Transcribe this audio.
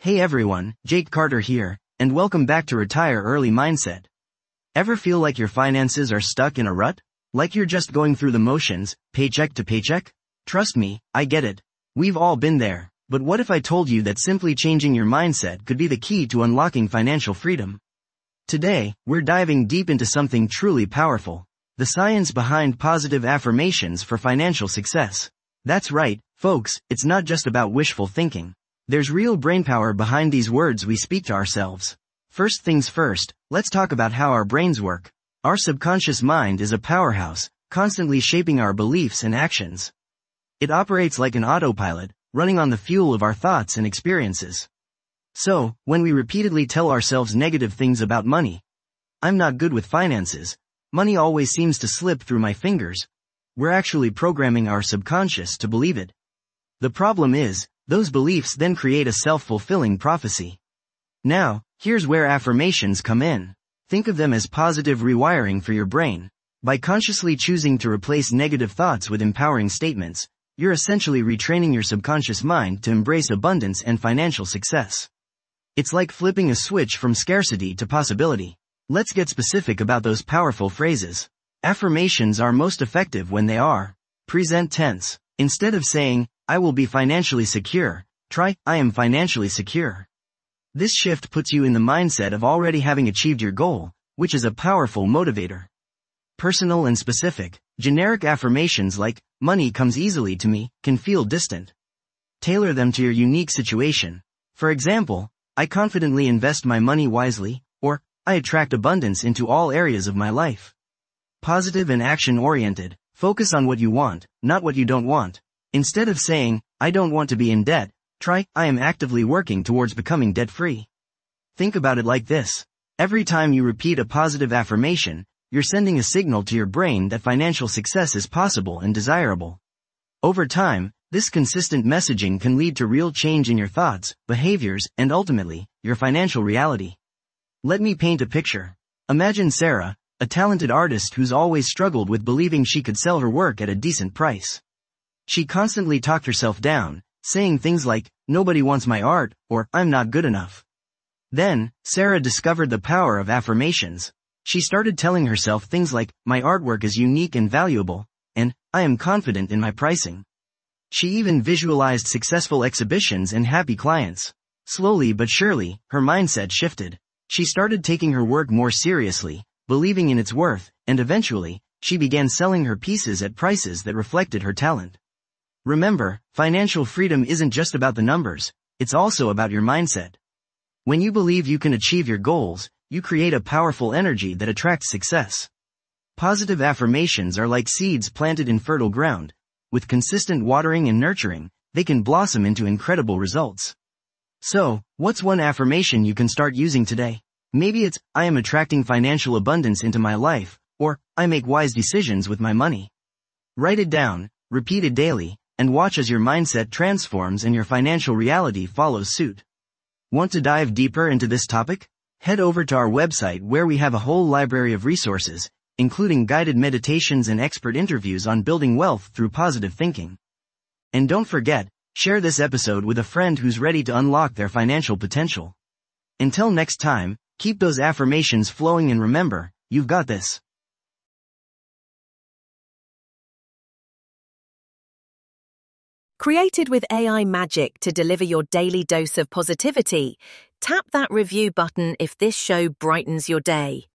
Hey everyone, Jake Carter here, and welcome back to Retire Early Mindset. Ever feel like your finances are stuck in a rut? Like you're just going through the motions, paycheck to paycheck? Trust me, I get it. We've all been there, but what if I told you that simply changing your mindset could be the key to unlocking financial freedom? Today, we're diving deep into something truly powerful: the science behind positive affirmations for financial success. That's right, folks, it's not just about wishful thinking. There's real brainpower behind these words we speak to ourselves. First things first, let's talk about how our brains work. Our subconscious mind is a powerhouse, constantly shaping our beliefs and actions. It operates like an autopilot, running on the fuel of our thoughts and experiences. So, when we repeatedly tell ourselves negative things about money, "I'm not good with finances, money always seems to slip through my fingers," we're actually programming our subconscious to believe it. The problem is, those beliefs then create a self-fulfilling prophecy. Now, here's where affirmations come in. Think of them as positive rewiring for your brain. By consciously choosing to replace negative thoughts with empowering statements, you're essentially retraining your subconscious mind to embrace abundance and financial success. It's like flipping a switch from scarcity to possibility. Let's get specific about those powerful phrases. Affirmations are most effective when they are present tense. Instead of saying, "I will be financially secure," try, "I am financially secure." This shift puts you in the mindset of already having achieved your goal, which is a powerful motivator. Personal and specific. Generic affirmations like, "Money comes easily to me," can feel distant. Tailor them to your unique situation. For example, "I confidently invest my money wisely," or, "I attract abundance into all areas of my life." Positive and action-oriented. Focus on what you want, not what you don't want. Instead of saying, "I don't want to be in debt," try, "I am actively working towards becoming debt-free." Think about it like this. Every time you repeat a positive affirmation, you're sending a signal to your brain that financial success is possible and desirable. Over time, this consistent messaging can lead to real change in your thoughts, behaviors, and ultimately, your financial reality. Let me paint a picture. Imagine Sarah, a talented artist who's always struggled with believing she could sell her work at a decent price. She constantly talked herself down, saying things like, "Nobody wants my art," or "I'm not good enough." Then, Sarah discovered the power of affirmations. She started telling herself things like, "My artwork is unique and valuable," and "I am confident in my pricing." She even visualized successful exhibitions and happy clients. Slowly but surely, her mindset shifted. She started taking her work more seriously, believing in its worth, and eventually, she began selling her pieces at prices that reflected her talent. Remember, financial freedom isn't just about the numbers, it's also about your mindset. When you believe you can achieve your goals, you create a powerful energy that attracts success. Positive affirmations are like seeds planted in fertile ground. With consistent watering and nurturing, they can blossom into incredible results. So, what's one affirmation you can start using today? Maybe it's, "I am attracting financial abundance into my life," or, "I make wise decisions with my money." Write it down, repeat it daily, and watch as your mindset transforms and your financial reality follows suit. Want to dive deeper into this topic? Head over to our website where we have a whole library of resources, including guided meditations and expert interviews on building wealth through positive thinking. And don't forget, share this episode with a friend who's ready to unlock their financial potential. Until next time, keep those affirmations flowing and remember, you've got this. Created with AI magic to deliver your daily dose of positivity, tap that review button if this show brightens your day.